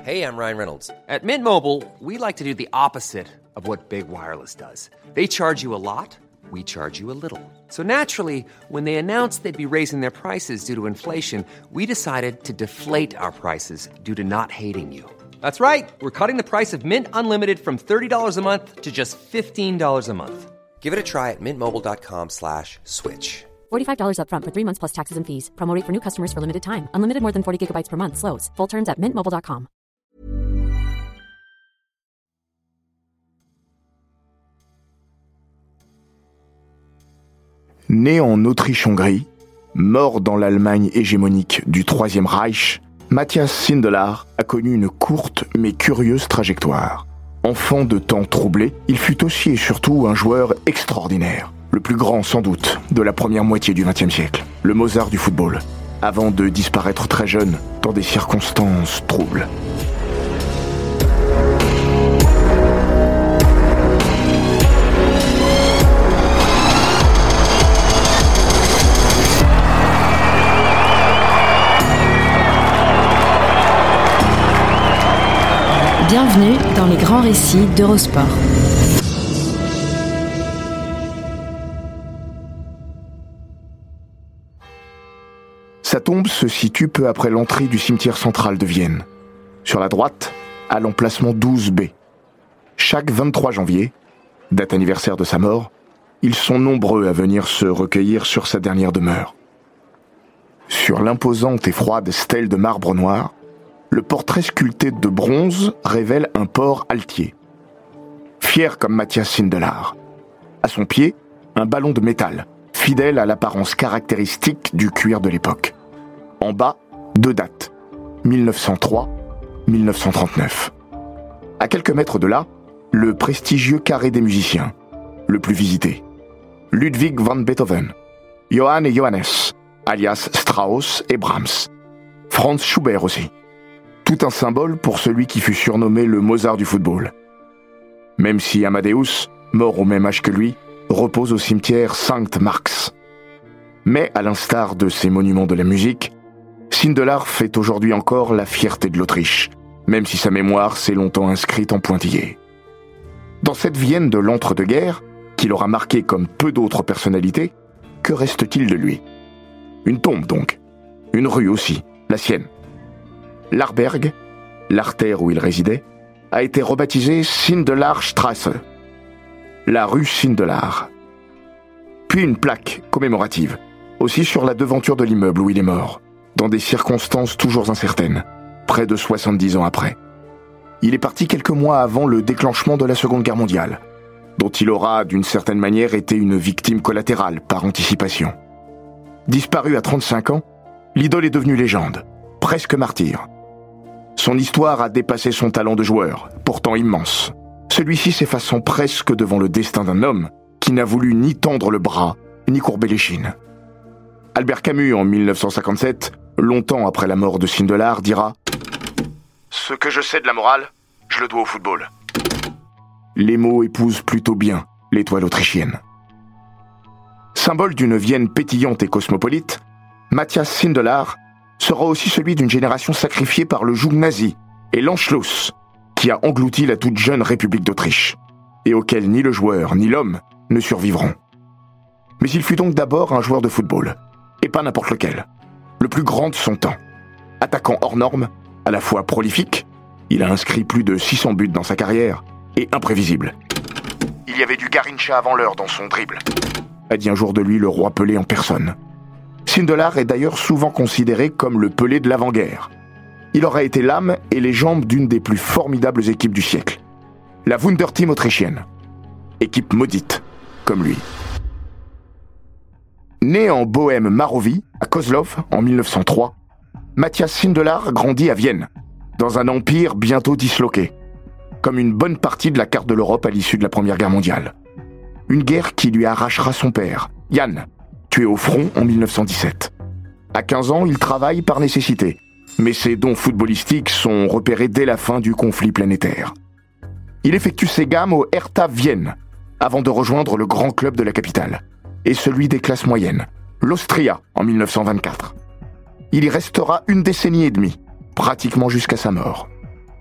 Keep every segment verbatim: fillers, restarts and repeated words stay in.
Hey, I'm Ryan Reynolds. At Mint Mobile, we like to do the opposite of what Big Wireless does. They charge you a lot, we charge you a little. So naturally, when they announced they'd be raising their prices due to inflation, we decided to deflate our prices due to not hating you. That's right. We're cutting the price of Mint Unlimited from thirty dollars a month to just fifteen dollars a month. Give it a try at mintmobile.com slash switch. forty-five dollars up front for three months plus taxes and fees. Promo rate for new customers for limited time. Unlimited more than forty gigabytes per month. Slows full terms at mint mobile dot com. Né en Autriche-Hongrie, mort dans l'Allemagne hégémonique du Troisième Reich, Matthias Sindelar a connu une courte mais curieuse trajectoire. Enfant de temps troublés, il fut aussi et surtout un joueur extraordinaire. Le plus grand sans doute de la première moitié du vingtième siècle, le Mozart du football, avant de disparaître très jeune dans des circonstances troubles. Bienvenue dans les grands récits d'Eurosport. Sa tombe se situe peu après l'entrée du cimetière central de Vienne. Sur la droite, à l'emplacement douze B. Chaque vingt-trois janvier, date anniversaire de sa mort, ils sont nombreux à venir se recueillir sur sa dernière demeure. Sur l'imposante et froide stèle de marbre noir, le portrait sculpté de bronze révèle un porc altier. Fier comme Matthias Sindelar. À son pied, un ballon de métal, fidèle à l'apparence caractéristique du cuir de l'époque. En bas, deux dates, mille neuf cent trois - mille neuf cent trente-neuf. À quelques mètres de là, le prestigieux carré des musiciens, le plus visité. Ludwig van Beethoven, Johann et Johannes, alias Strauss et Brahms. Franz Schubert aussi. Tout un symbole pour celui qui fut surnommé le Mozart du football. Même si Amadeus, mort au même âge que lui, repose au cimetière Sankt-Marx. Mais à l'instar de ces monuments de la musique, Sindelar fait aujourd'hui encore la fierté de l'Autriche, même si sa mémoire s'est longtemps inscrite en pointillé. Dans cette Vienne de l'entre-deux-guerres, qui l'aura marqué comme peu d'autres personnalités, que reste-t-il de lui ? Une tombe donc, une rue aussi, la sienne. L'Arberg, l'artère où il résidait, a été rebaptisée Sindelarstrasse, la rue Sindelar. Puis une plaque commémorative, aussi sur la devanture de l'immeuble où il est mort, dans des circonstances toujours incertaines, près de soixante-dix ans après. Il est parti quelques mois avant le déclenchement de la Seconde Guerre mondiale, dont il aura d'une certaine manière été une victime collatérale par anticipation. Disparu à trente-cinq ans, l'idole est devenue légende, presque martyr. Son histoire a dépassé son talent de joueur, pourtant immense. Celui-ci s'effaçant presque devant le destin d'un homme qui n'a voulu ni tendre le bras, ni courber l'échine. Albert Camus, en mille neuf cent cinquante-sept, longtemps après la mort de Sindelar, dira « Ce que je sais de la morale, je le dois au football. » Les mots épousent plutôt bien l'étoile autrichienne. Symbole d'une Vienne pétillante et cosmopolite, Matthias Sindelar sera aussi celui d'une génération sacrifiée par le joug nazi et l'Anschluss, qui a englouti la toute jeune République d'Autriche, et auquel ni le joueur ni l'homme ne survivront. Mais il fut donc d'abord un joueur de football, et pas n'importe lequel, le plus grand de son temps. Attaquant hors norme, à la fois prolifique, il a inscrit plus de six cents buts dans sa carrière, et imprévisible. Il y avait du Garrincha avant l'heure dans son dribble, a dit un jour de lui le roi Pelé en personne. Sindelar est d'ailleurs souvent considéré comme le Pelé de l'avant-guerre. Il aura été l'âme et les jambes d'une des plus formidables équipes du siècle, la Wunderteam autrichienne, équipe maudite, comme lui. Né en Bohême Marovie, à Kozlov, en mille neuf cent trois, Matthias Sindelar grandit à Vienne, dans un empire bientôt disloqué, comme une bonne partie de la carte de l'Europe à l'issue de la Première Guerre mondiale. Une guerre qui lui arrachera son père, Jan, tué au front en mille neuf cent dix-sept. À quinze ans, il travaille par nécessité, mais ses dons footballistiques sont repérés dès la fin du conflit planétaire. Il effectue ses gammes au Hertha Vienne, avant de rejoindre le grand club de la capitale, et celui des classes moyennes, l'Austria, en mille neuf cent vingt-quatre. Il y restera une décennie et demie, pratiquement jusqu'à sa mort.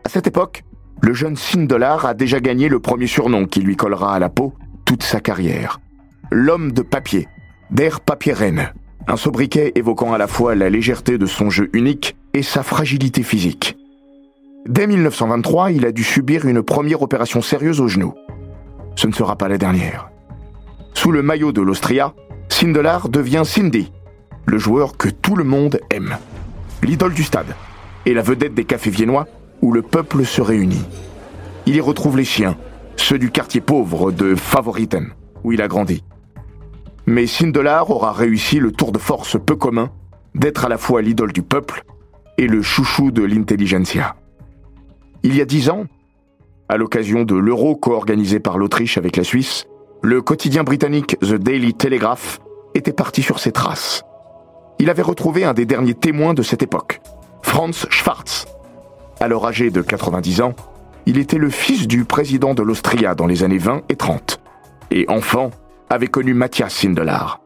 À cette époque, le jeune Sindelar a déjà gagné le premier surnom qui lui collera à la peau toute sa carrière. L'homme de papier, Der Papieren, un sobriquet évoquant à la fois la légèreté de son jeu unique et sa fragilité physique. Dès mille neuf cent vingt-trois, il a dû subir une première opération sérieuse au genou. Ce ne sera pas la dernière. Sous le maillot de l'Austria, Sindelar devient Cindy, le joueur que tout le monde aime, l'idole du stade et la vedette des cafés viennois où le peuple se réunit. Il y retrouve les chiens, ceux du quartier pauvre de Favoriten, où il a grandi. Mais Sindelar aura réussi le tour de force peu commun d'être à la fois l'idole du peuple et le chouchou de l'intelligentsia. Il y a dix ans, à l'occasion de l'Euro co-organisé par l'Autriche avec la Suisse, le quotidien britannique The Daily Telegraph était parti sur ses traces. Il avait retrouvé un des derniers témoins de cette époque, Franz Schwarz. Alors âgé de quatre-vingt-dix ans, il était le fils du président de l'Austria dans les années vingt et trente, et enfant, avait connu Matthias Sindelar.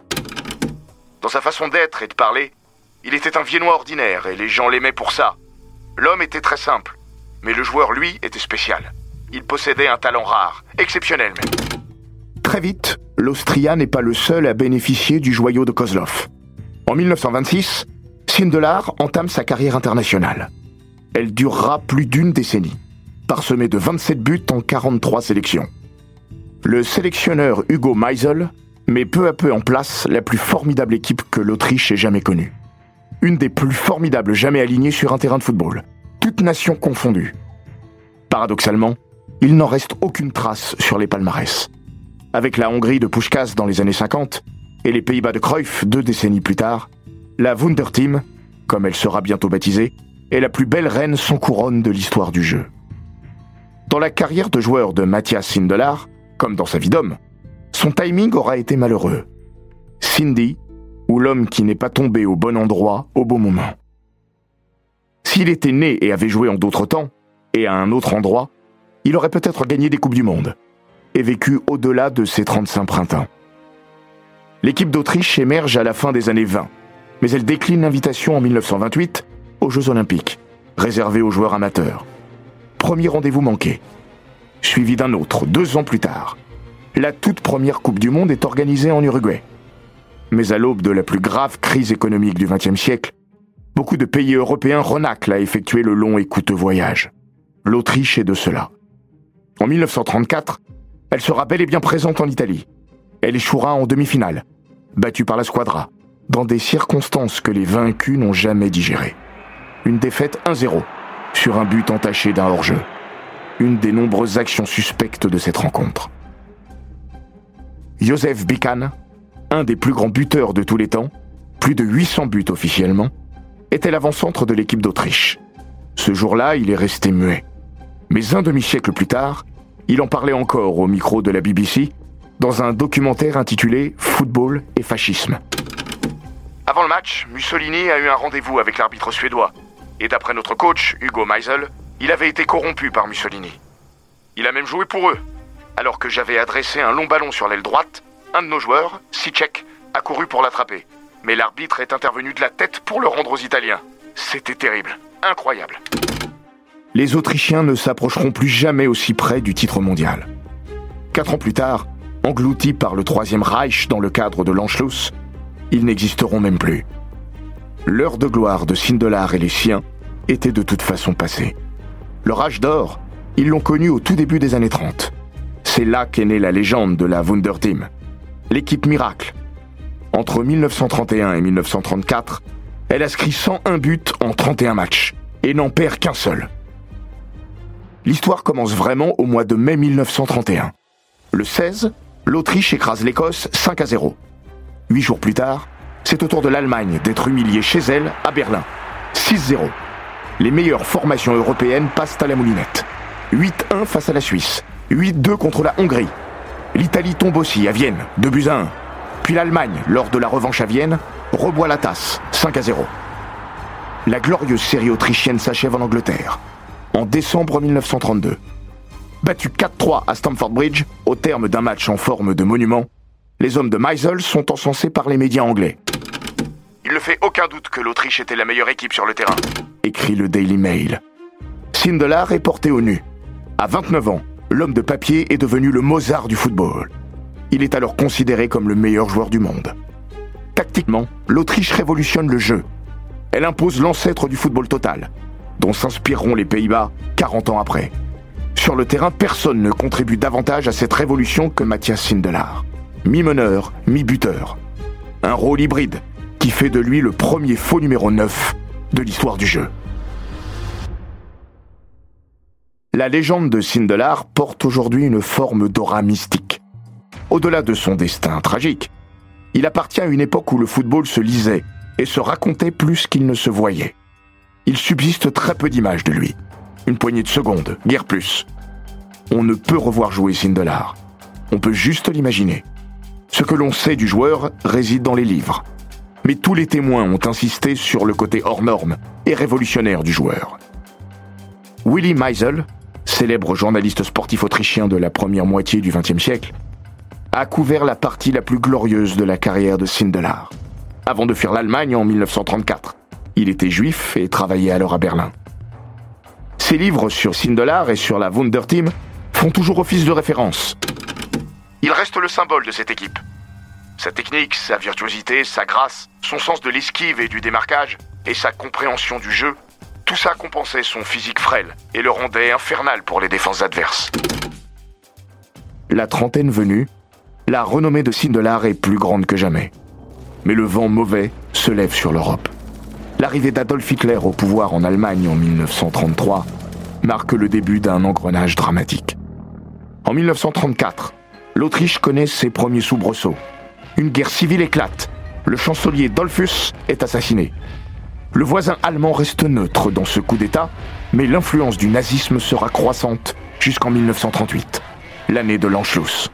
Dans sa façon d'être et de parler, il était un Viennois ordinaire et les gens l'aimaient pour ça. L'homme était très simple, mais le joueur, lui, était spécial. Il possédait un talent rare, exceptionnel même. Très vite, l'Austria n'est pas le seul à bénéficier du joyau de Kozlov. En mille neuf cent vingt-six, Sindelar entame sa carrière internationale. Elle durera plus d'une décennie, parsemée de vingt-sept buts en quarante-trois sélections. Le sélectionneur Hugo Meisel met peu à peu en place la plus formidable équipe que l'Autriche ait jamais connue. Une des plus formidables jamais alignées sur un terrain de football, toutes nations confondues. Paradoxalement, il n'en reste aucune trace sur les palmarès. Avec la Hongrie de Puskás dans les années cinquante et les Pays-Bas de Cruyff deux décennies plus tard, la Wunderteam, comme elle sera bientôt baptisée, est la plus belle reine sans couronne de l'histoire du jeu. Dans la carrière de joueur de Matthias Sindelar, comme dans sa vie d'homme, son timing aura été malheureux. Cindy, ou l'homme qui n'est pas tombé au bon endroit au bon moment. S'il était né et avait joué en d'autres temps, et à un autre endroit, il aurait peut-être gagné des Coupes du Monde, et vécu au-delà de ses trente-cinq printemps. L'équipe d'Autriche émerge à la fin des années vingt, mais elle décline l'invitation en mille neuf cent vingt-huit aux Jeux Olympiques, réservée aux joueurs amateurs. Premier rendez-vous manqué, suivi d'un autre deux ans plus tard. La toute première Coupe du Monde est organisée en Uruguay. Mais à l'aube de la plus grave crise économique du vingtième siècle, beaucoup de pays européens renâclent à effectuer le long et coûteux voyage. L'Autriche est de cela. En mille neuf cent trente-quatre, elle sera bel et bien présente en Italie. Elle échouera en demi-finale, battue par la Squadra, dans des circonstances que les vaincus n'ont jamais digérées. Une défaite un zéro, sur un but entaché d'un hors-jeu. Une des nombreuses actions suspectes de cette rencontre. József Bican, un des plus grands buteurs de tous les temps, plus de huit cents buts officiellement, était l'avant-centre de l'équipe d'Autriche. Ce jour-là, il est resté muet. Mais un demi-siècle plus tard, il en parlait encore au micro de la B B C dans un documentaire intitulé « Football et fascisme ». Avant le match, Mussolini a eu un rendez-vous avec l'arbitre suédois. Et d'après notre coach, Hugo Meisel, il avait été corrompu par Mussolini. Il a même joué pour eux. Alors que j'avais adressé un long ballon sur l'aile droite, un de nos joueurs, Sicek, a couru pour l'attraper. Mais l'arbitre est intervenu de la tête pour le rendre aux Italiens. C'était terrible, incroyable. Les Autrichiens ne s'approcheront plus jamais aussi près du titre mondial. Quatre ans plus tard, engloutis par le Troisième Reich dans le cadre de l'Anschluss, ils n'existeront même plus. L'heure de gloire de Sindelar et les siens était de toute façon passée. Leur âge d'or, ils l'ont connu au tout début des années trente. C'est là qu'est née la légende de la Wunderteam, l'équipe miracle. Entre mille neuf cent trente et un et mille neuf cent trente-quatre, elle inscrit cent un buts en trente et un matchs et n'en perd qu'un seul. L'histoire commence vraiment au mois de mai mille neuf cent trente et un. Le seize, l'Autriche écrase l'Écosse cinq à zéro. Huit jours plus tard, c'est au tour de l'Allemagne d'être humiliée chez elle à Berlin. six zéro. Les meilleures formations européennes passent à la moulinette. huit un face à la Suisse. huit deux contre la Hongrie. L'Italie tombe aussi à Vienne, deux buts à un. Puis l'Allemagne, lors de la revanche à Vienne, reboit la tasse, cinq à zéro. La glorieuse série autrichienne s'achève en Angleterre, en décembre mille neuf cent trente-deux. Battus quatre trois à Stamford Bridge, au terme d'un match en forme de monument, les hommes de Meisel sont encensés par les médias anglais. « Il ne fait aucun doute que l'Autriche était la meilleure équipe sur le terrain », écrit le Daily Mail. Sindelar est porté au nu. À vingt-neuf ans, l'homme de papier est devenu le Mozart du football. Il est alors considéré comme le meilleur joueur du monde. Tactiquement, l'Autriche révolutionne le jeu. Elle impose l'ancêtre du football total, dont s'inspireront les Pays-Bas quarante ans après. Sur le terrain, personne ne contribue davantage à cette révolution que Matthias Sindelar. Mi-meneur, mi-buteur. Un rôle hybride qui fait de lui le premier faux numéro neuf de l'histoire du jeu. La légende de Sindelar porte aujourd'hui une forme d'aura mystique. Au-delà de son destin tragique, il appartient à une époque où le football se lisait et se racontait plus qu'il ne se voyait. Il subsiste très peu d'images de lui. Une poignée de secondes, guère plus. On ne peut revoir jouer Sindelar. On peut juste l'imaginer. Ce que l'on sait du joueur réside dans les livres. Mais tous les témoins ont insisté sur le côté hors norme et révolutionnaire du joueur. Willi Meisel, célèbre journaliste sportif autrichien de la première moitié du vingtième siècle, a couvert la partie la plus glorieuse de la carrière de Sindelar, avant de fuir l'Allemagne en mille neuf cent trente-quatre. Il était juif et travaillait alors à Berlin. Ses livres sur Sindelar et sur la Wunderteam font toujours office de référence. Il reste le symbole de cette équipe. Sa technique, sa virtuosité, sa grâce, son sens de l'esquive et du démarquage, et sa compréhension du jeu, tout ça compensait son physique frêle et le rendait infernal pour les défenses adverses. La trentaine venue, la renommée de Sindelar est plus grande que jamais. Mais le vent mauvais se lève sur l'Europe. L'arrivée d'Adolf Hitler au pouvoir en Allemagne en mille neuf cent trente-trois marque le début d'un engrenage dramatique. En mille neuf cent trente-quatre, l'Autriche connaît ses premiers soubresauts. Une guerre civile éclate. Le chancelier Dollfuss est assassiné. Le voisin allemand reste neutre dans ce coup d'État, mais l'influence du nazisme sera croissante jusqu'en mille neuf cent trente-huit, l'année de l'Anschluss.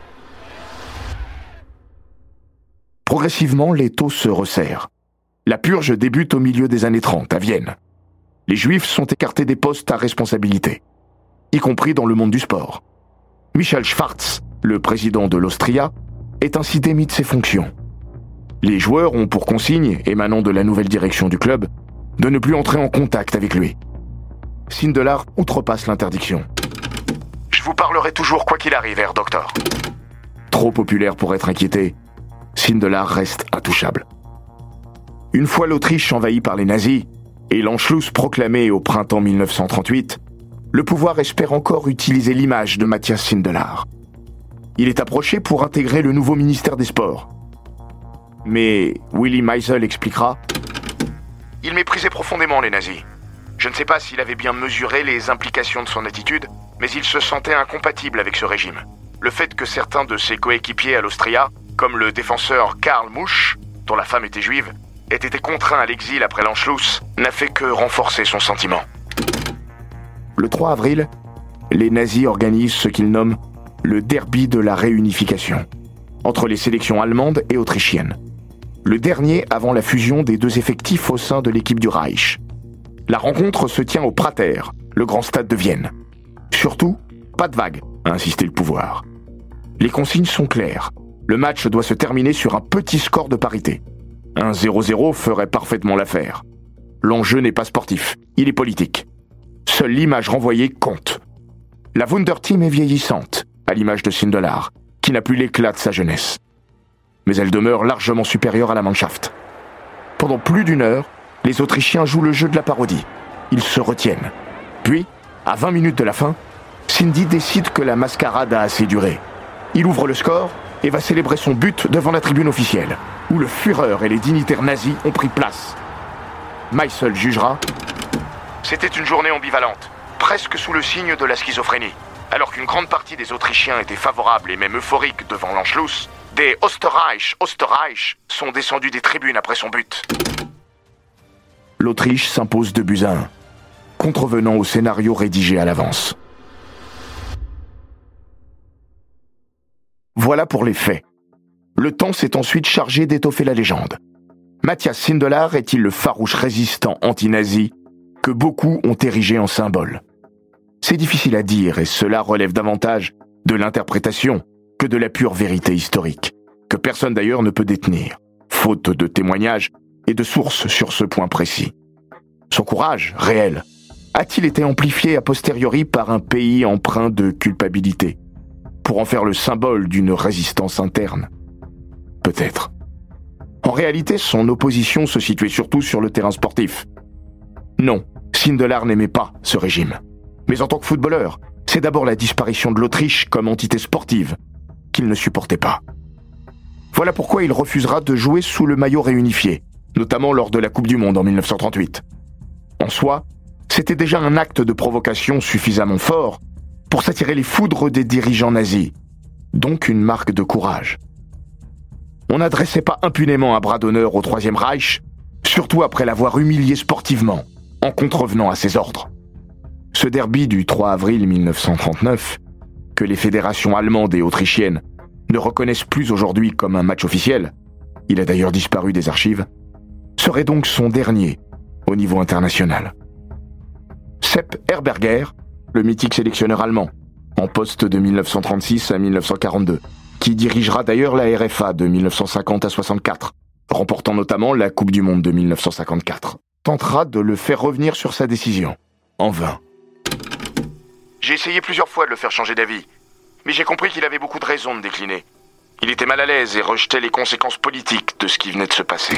Progressivement, les taux se resserrent. La purge débute au milieu des années trente, à Vienne. Les Juifs sont écartés des postes à responsabilité, y compris dans le monde du sport. Michael Schwarz, le président de l'Austria, est ainsi démis de ses fonctions. Les joueurs ont pour consigne, émanant de la nouvelle direction du club, de ne plus entrer en contact avec lui. Sindelar outrepasse l'interdiction. « Je vous parlerai toujours quoi qu'il arrive, Herr Doctor. » Trop populaire pour être inquiété, Sindelar reste intouchable. Une fois l'Autriche envahie par les nazis et l'Anschluss proclamé au printemps mille neuf cent trente-huit, le pouvoir espère encore utiliser l'image de Matthias Sindelar. Il est approché pour intégrer le nouveau ministère des Sports. Mais Willi Meisel expliquera « Il méprisait profondément les nazis. Je ne sais pas s'il avait bien mesuré les implications de son attitude, mais il se sentait incompatible avec ce régime. Le fait que certains de ses coéquipiers à l'Austria, comme le défenseur Karl Musch, dont la femme était juive, aient été contraints à l'exil après l'Anschluss, n'a fait que renforcer son sentiment. » Le trois avril, les nazis organisent ce qu'ils nomment le derby de la réunification, entre les sélections allemandes et autrichiennes. Le dernier avant la fusion des deux effectifs au sein de l'équipe du Reich. La rencontre se tient au Prater, le grand stade de Vienne. Surtout, pas de vague, a insisté le pouvoir. Les consignes sont claires. Le match doit se terminer sur un petit score de parité. Un zéro zéro ferait parfaitement l'affaire. L'enjeu n'est pas sportif, il est politique. Seule l'image renvoyée compte. La Wunderteam est vieillissante, à l'image de Sindelar, qui n'a plus l'éclat de sa jeunesse. Mais elle demeure largement supérieure à la Mannschaft. Pendant plus d'une heure, les Autrichiens jouent le jeu de la parodie. Ils se retiennent. Puis, à vingt minutes de la fin, Cindy décide que la mascarade a assez duré. Il ouvre le score et va célébrer son but devant la tribune officielle, où le Führer et les dignitaires nazis ont pris place. Meisel jugera « C'était une journée ambivalente, presque sous le signe de la schizophrénie. Alors qu'une grande partie des Autrichiens étaient favorables et même euphoriques devant l'Anschluss, des Österreich, Österreich sont descendus des tribunes après son but. » L'Autriche s'impose deux buts à un, contrevenant au scénario rédigé à l'avance. Voilà pour les faits. Le temps s'est ensuite chargé d'étoffer la légende. Matthias Sindelar est-il le farouche résistant anti-nazi que beaucoup ont érigé en symbole? C'est difficile à dire et cela relève davantage de l'interprétation que de la pure vérité historique, que personne d'ailleurs ne peut détenir, faute de témoignages et de sources sur ce point précis. Son courage, réel, a-t-il été amplifié a posteriori par un pays empreint de culpabilité, pour en faire le symbole d'une résistance interne? Peut-être. En réalité, son opposition se situait surtout sur le terrain sportif. Non, Sindelar n'aimait pas ce régime. Mais en tant que footballeur, c'est d'abord la disparition de l'Autriche comme entité sportive qu'il ne supportait pas. Voilà pourquoi il refusera de jouer sous le maillot réunifié, notamment lors de la Coupe du Monde en dix-neuf cent trente-huit. En soi, c'était déjà un acte de provocation suffisamment fort pour s'attirer les foudres des dirigeants nazis, donc une marque de courage. On n'adressait pas impunément un bras d'honneur au Troisième Reich, surtout après l'avoir humilié sportivement, en contrevenant à ses ordres. Ce derby du trois avril mille neuf cent trente-neuf, que les fédérations allemandes et autrichiennes ne reconnaissent plus aujourd'hui comme un match officiel, il a d'ailleurs disparu des archives, serait donc son dernier au niveau international. Sepp Herberger, le mythique sélectionneur allemand, en poste de mille neuf cent trente-six à mille neuf cent quarante-deux, qui dirigera d'ailleurs la R F A de mille neuf cent cinquante à soixante-quatre, remportant notamment la Coupe du Monde de mille neuf cent cinquante-quatre, tentera de le faire revenir sur sa décision, en vain. J'ai essayé plusieurs fois de le faire changer d'avis, mais j'ai compris qu'il avait beaucoup de raisons de décliner. Il était mal à l'aise et rejetait les conséquences politiques de ce qui venait de se passer.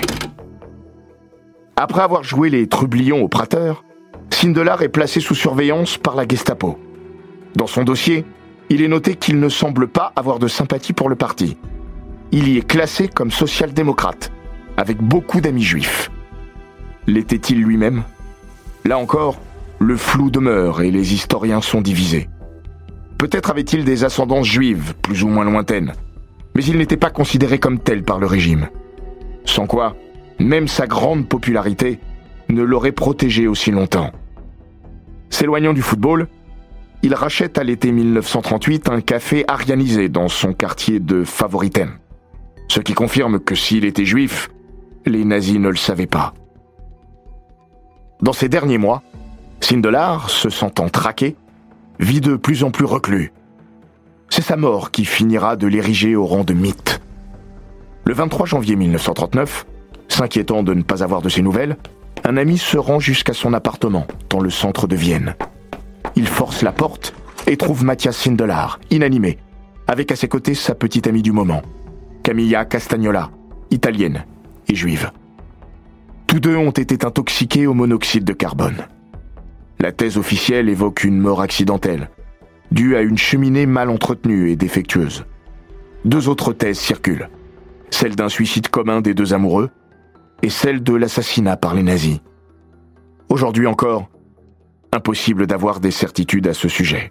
Après avoir joué les trublions au Prater, Sindelar est placé sous surveillance par la Gestapo. Dans son dossier, il est noté qu'il ne semble pas avoir de sympathie pour le parti. Il y est classé comme social-démocrate, avec beaucoup d'amis juifs. L'était-il lui-même ? Là encore, le flou demeure et les historiens sont divisés. Peut-être avait-il des ascendances juives, plus ou moins lointaines, mais il n'était pas considéré comme tel par le régime. Sans quoi, même sa grande popularité ne l'aurait protégé aussi longtemps. S'éloignant du football, il rachète à l'été mille neuf cent trente-huit un café arianisé dans son quartier de Favoriten. Ce qui confirme que s'il était juif, les nazis ne le savaient pas. Dans ces derniers mois, Sindelar, se sentant traqué, vit de plus en plus reclus. C'est sa mort qui finira de l'ériger au rang de mythe. Le vingt-trois janvier mille neuf cent trente-neuf, s'inquiétant de ne pas avoir de ses nouvelles, un ami se rend jusqu'à son appartement, dans le centre de Vienne. Il force la porte et trouve Matthias Sindelar, inanimé, avec à ses côtés sa petite amie du moment, Camilla Castagnola, italienne et juive. Tous deux ont été intoxiqués au monoxyde de carbone. La thèse officielle évoque une mort accidentelle, due à une cheminée mal entretenue et défectueuse. Deux autres thèses circulent, celle d'un suicide commun des deux amoureux et celle de l'assassinat par les nazis. Aujourd'hui encore, impossible d'avoir des certitudes à ce sujet.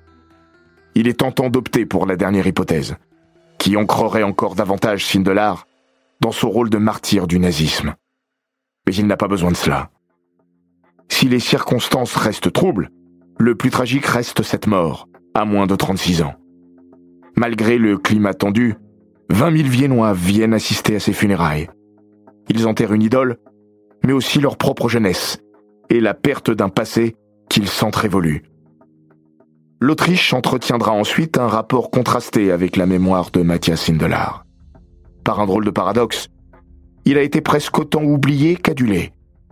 Il est tentant d'opter pour la dernière hypothèse, qui ancrerait encore davantage Sindelar dans son rôle de martyr du nazisme. Mais il n'a pas besoin de cela. Si les circonstances restent troubles, le plus tragique reste cette mort, à moins de trente-six ans. Malgré le climat tendu, vingt mille Viennois viennent assister à ses funérailles. Ils enterrent une idole, mais aussi leur propre jeunesse, et la perte d'un passé qu'ils sentent révolu. L'Autriche entretiendra ensuite un rapport contrasté avec la mémoire de Matthias Sindelar. Par un drôle de paradoxe, il a été presque autant oublié qu'adulé.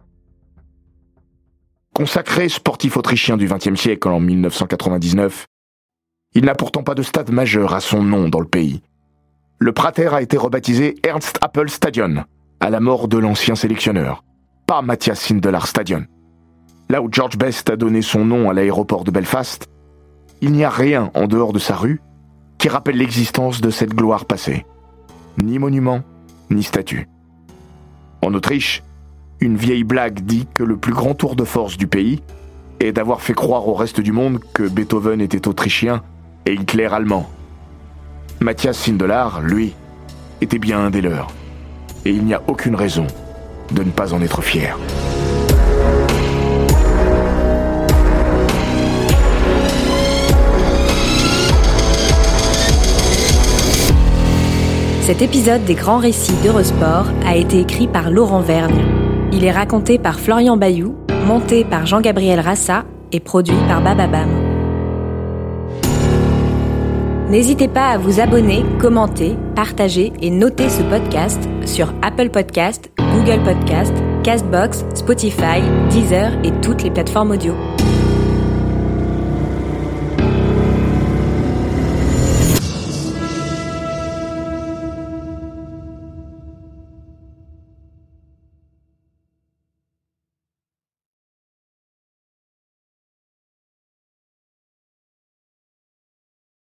Consacré sportif autrichien du vingtième siècle en mille neuf cent quatre-vingt-dix-neuf, il n'a pourtant pas de stade majeur à son nom dans le pays. Le Prater a été rebaptisé Ernst Happel Stadion, à la mort de l'ancien sélectionneur, pas Matthias Sindelar Stadion. Là où George Best a donné son nom à l'aéroport de Belfast, il n'y a rien en dehors de sa rue qui rappelle l'existence de cette gloire passée. Ni monument, ni statue. En Autriche, une vieille blague dit que le plus grand tour de force du pays est d'avoir fait croire au reste du monde que Beethoven était autrichien et Hitler allemand. Matthias Sindelar, lui, était bien un des leurs. Et il n'y a aucune raison de ne pas en être fier. Cet épisode des Grands Récits d'Eurosport a été écrit par Laurent Vergne. Il est raconté par Florian Bayou, monté par Jean-Gabriel Rassa et produit par Bababam. N'hésitez pas à vous abonner, commenter, partager et noter ce podcast sur Apple Podcasts, Google Podcasts, Castbox, Spotify, Deezer et toutes les plateformes audio.